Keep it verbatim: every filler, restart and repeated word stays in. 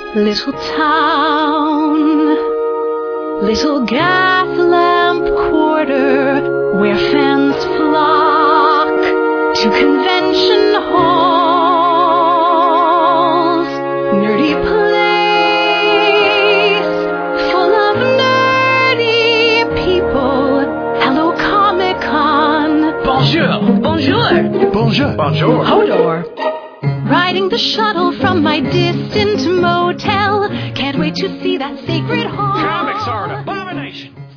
Little town, little gas lamp quarter where fans flock to convention halls. Nerdy place full of nerdy people. Hello, Comic-Con. Bonjour. Bonjour. Bonjour. Bonjour. Hodor. Riding the shuttle from my distant motel. Can't wait to see that sacred hall. Comics are an abomination.